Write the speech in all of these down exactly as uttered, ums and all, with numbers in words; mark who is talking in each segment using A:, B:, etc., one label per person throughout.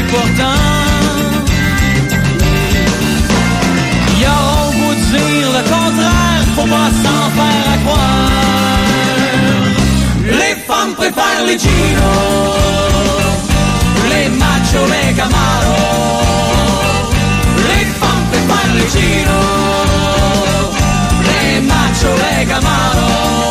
A: pourtant il y a au bout de dire le contraire, faut pas s'en faire à croire. Les femmes préfèrent les giros, les machos, les camaros. Les femmes préfèrent les giros, les machos, les camaros.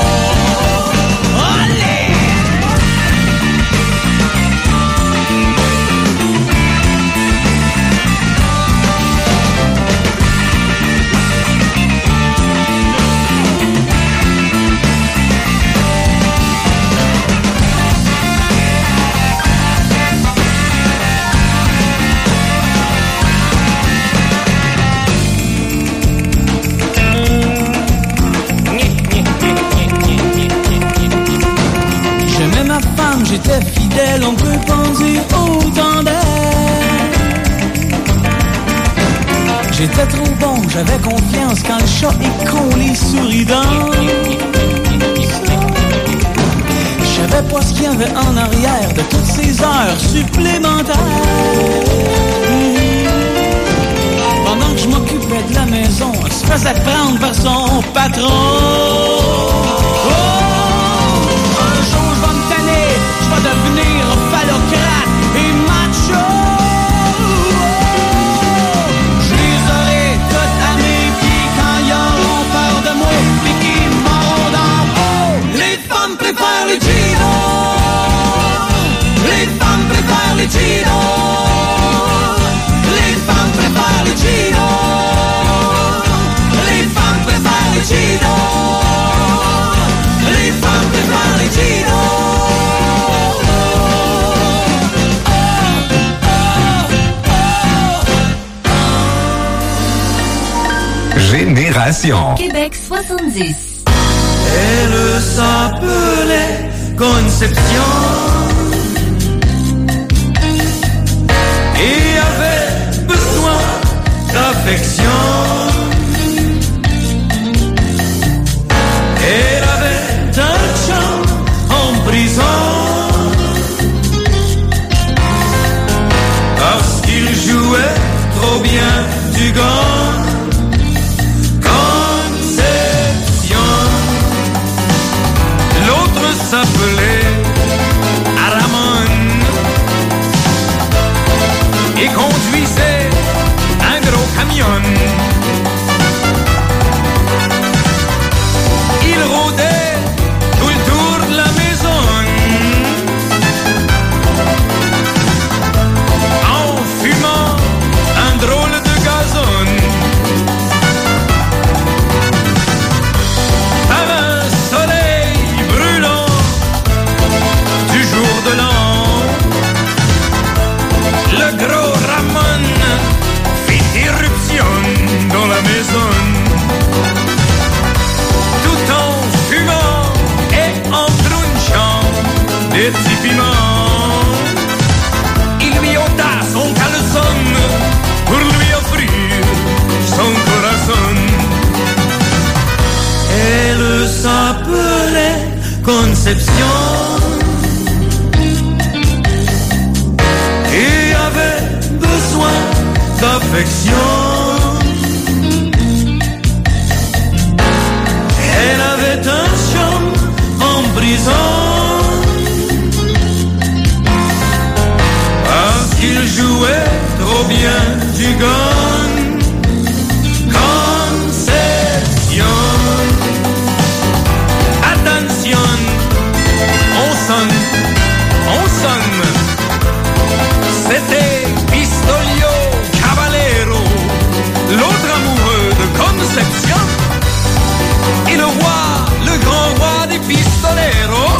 A: J'étais fidèle, on peut penser autant d'elle. J'étais trop bon, j'avais confiance quand le chat est con, les souris dansent. Je savais pas ce qu'il y avait en arrière de toutes ces heures supplémentaires. Pendant que je m'occupais de la maison, elle se faisait prendre par son patron. Je vais devenir phallocrate et macho. Je les aurai toutes à mes pieds quand ils auront peur de moi et qu'ils m'auront d'en haut. Les femmes préfèrent les giros, les femmes préfèrent les giros, les femmes préfèrent les giros, les femmes préfèrent les giros, les femmes préfèrent les giros.
B: Génération
C: Québec soixante-dix.
A: Elle s'appelait Conception et avait besoin d'affection. Elle avait un chum en prison parce qu'il jouait trop bien du gant. S'appelait Aramon et conduisait un gros camion. Il rôdait tout le tour de la maison en fumant un drôle de gazon. Par un soleil brûlant du jour de l'an, le gros Ramon fit irruption dans la maison. Tout en fumant et en crunchant des petits piments, il lui ôta son caleçon pour lui offrir son corazon. Elle s'appelait Conception et avait besoin d'affection. Elle avait un chum en prison parce qu'il jouait trop bien du gun. Conception, attention, on sonne, on sonne. C'était Pistolio Caballero, l'autre amoureux de Conception, et le roi, le grand roi des pistoleros,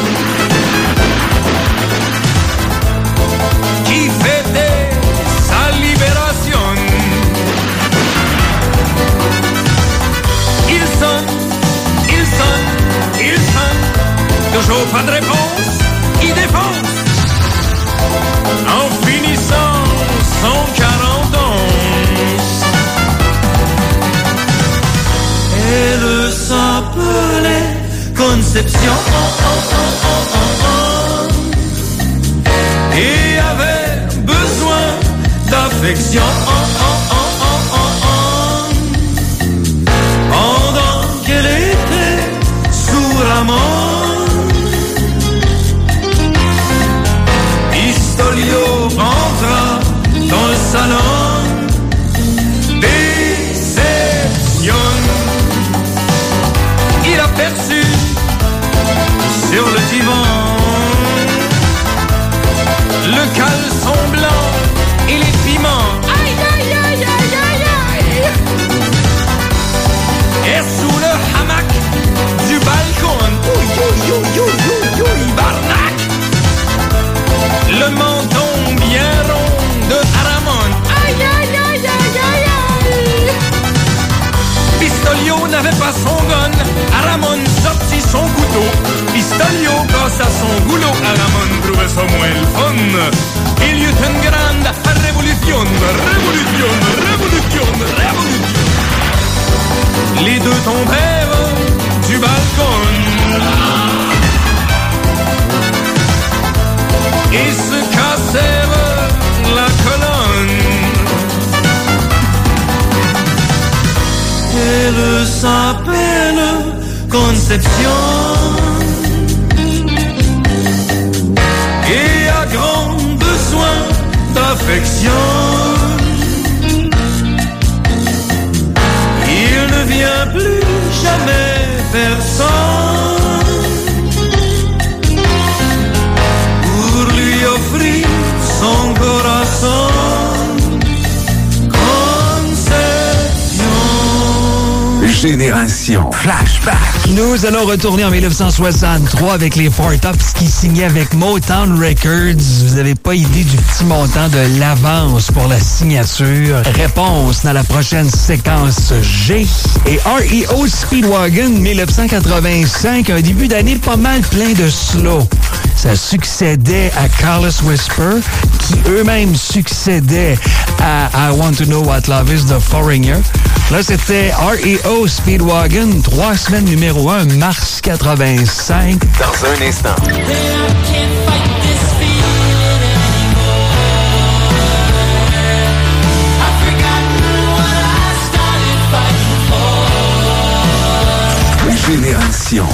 A: qui fêtait sa libération. Il sonne, il sonne, il sonne, toujours pas de réponse, il défonce. En finissant son quarante ans, elle s'appelait Conception oh, oh, oh, oh, oh, oh. Et avait besoin d'affection. Pendant qu'elle était sous Ramon, Pistolio entra dans le salon. Déception. Il aperçut sur le divan le caleçon blanc et les piments. Aïe, aïe, aïe, aïe, aïe, aïe. Et sous le hamac du balcon, ouïe, ouïe, ouïe, ouïe, ouïe, barnac, le menton bien rond de Aramon. Aïe, aïe, aïe, aïe, aïe, aïe. Pistolio n'avait pas son gun, Aramon sortit son couteau. Pistolio passa son goulot, Aramon trouvait ça moins le fun. Il y eut une grande révolution, révolution, révolution, révolution. Les deux tombèrent du balcon et se cassèrent la colonne. Elle s'appelle Conception et a grand besoin d'affection. Il ne vient plus jamais personne pour lui offrir son corazon.
B: Génération Flashback.
C: Nous allons retourner en dix-neuf cent soixante-trois avec les Four Tops qui signaient avec Motown Records. Vous n'avez pas idée du petit montant de l'avance pour la signature. Réponse dans la prochaine séquence G. Et R E O Speedwagon dix-neuf cent quatre-vingt-cinq, un début d'année pas mal plein de slow. Ça succédait à Careless Whisper, qui eux-mêmes succédaient à I Want to Know What Love Is de Foreigner. Là, c'était R E O Speedwagon, trois semaines numéro un, mars quatre-vingt-cinq.
B: Dans un instant. Génération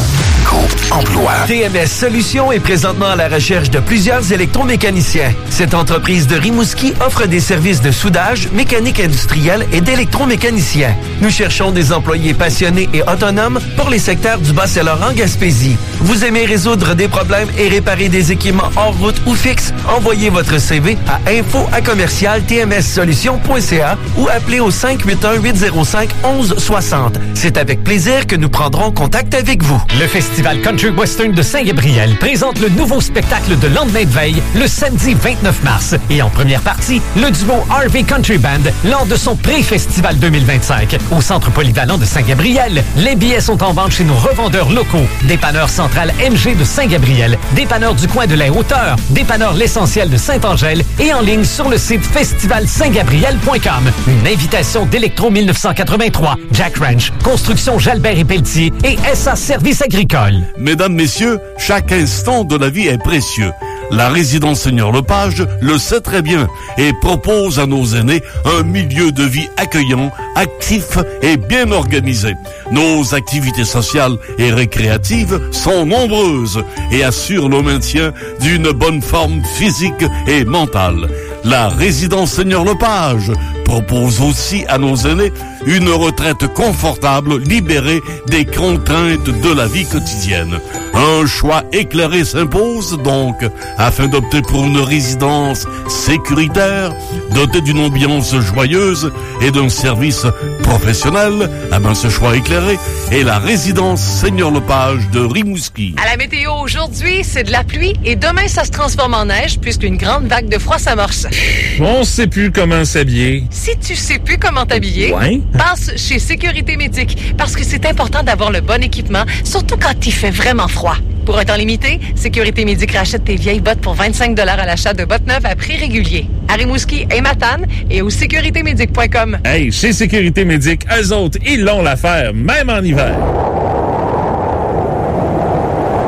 B: Emploi.
D: T M S Solutions est présentement à la recherche de plusieurs électromécaniciens. Cette entreprise de Rimouski offre des services de soudage, mécanique industrielle et d'électromécanicien. Nous cherchons des employés passionnés et autonomes pour les secteurs du Bas-Saint-Laurent, Gaspésie. Vous aimez résoudre des problèmes et réparer des équipements hors route ou fixes? Envoyez votre C V à info à commercial t m s solutions point c a ou appelez au cinq huit un huit zéro cinq onze soixante. C'est avec plaisir que nous prendrons contact avec vous.
E: Le Festival Country Western de Saint-Gabriel présente le nouveau spectacle de lendemain de veille le samedi vingt-neuf mars. Et en première partie, le duo R V Country Band lors de son pré-festival deux mille vingt-cinq. Au Centre polyvalent de Saint-Gabriel, les billets sont en vente chez nos revendeurs locaux. Dépanneur central M G de Saint-Gabriel, dépanneur du coin de la Hauteur, dépanneur L'Essentiel de Saint-Angèle et en ligne sur le site festival saint gabriel point com. Une invitation d'Electro dix-neuf cent quatre-vingt-trois, Jack Ranch, Construction Jalbert et Pelletier et S A Services agricoles.
F: Mesdames, messieurs, chaque instant de la vie est précieux. La résidence Seigneur Lepage le sait très bien et propose à nos aînés un milieu de vie accueillant, actif et bien organisé. Nos activités sociales et récréatives sont nombreuses et assurent le maintien d'une bonne forme physique et mentale. La résidence Seigneur Lepage propose aussi à nos aînés une retraite confortable, libérée des contraintes de la vie quotidienne. Un choix éclairé s'impose donc, afin d'opter pour une résidence sécuritaire, dotée d'une ambiance joyeuse et d'un service professionnel. Ah ben, ce choix éclairé est la résidence Seigneur Lepage de Rimouski.
G: À la météo aujourd'hui, c'est de la pluie et demain, ça se transforme en neige puisqu'une grande vague de froid s'amorce.
H: On sait plus comment s'habiller.
G: Si tu sais plus comment t'habiller,
H: ouais.
G: passe chez Sécurité Médic parce que c'est important d'avoir le bon équipement, surtout quand il fait vraiment froid. Pour un temps limité, Sécurité Médic rachète tes vieilles bottes pour vingt-cinq dollars à l'achat de bottes neuves à prix régulier. À Rimouski et Matane et au sécurité médic point com.
H: Hey, chez Sécurité Médic, eux autres, ils l'ont l'affaire, même en hiver.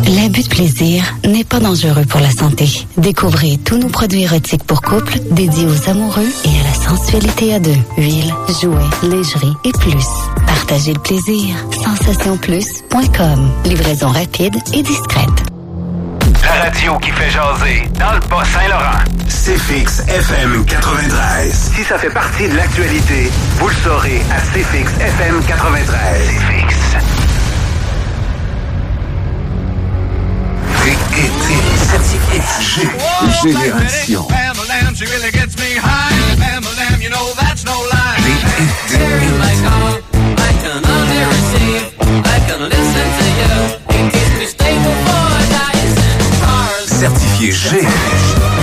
I: L'abus de plaisir n'est pas dangereux pour la santé. Découvrez tous nos produits érotiques pour couple, dédiés aux amoureux et à la sensualité à deux. Huile, jouets, lingerie et plus. Partagez le plaisir. sensation plus point com. Livraison rapide et discrète.
B: La radio qui fait jaser dans le Bas-Saint-Laurent. C F X F M quatre-vingt-treize. Si ça fait partie de l'actualité, vous le saurez à C F X F M quatre-vingt-treize. C F X. G. Génération. Certifié G.